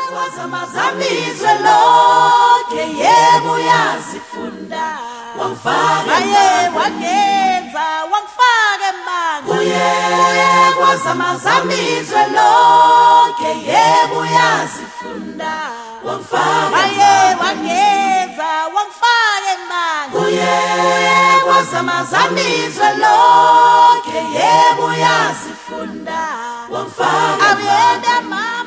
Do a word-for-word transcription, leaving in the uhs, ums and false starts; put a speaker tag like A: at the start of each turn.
A: wazamazamizwe lonke yebo uyazifunda wangifaka
B: aye wagenza wangifaka emanga
A: kuye wazamazamizwe lonke yebo uyazifunda wangifaka
B: aye wagenza wangifaka emanga
A: kuye wazamazamizwe lonke yebo uyazifunda wangifaka
B: awuyenda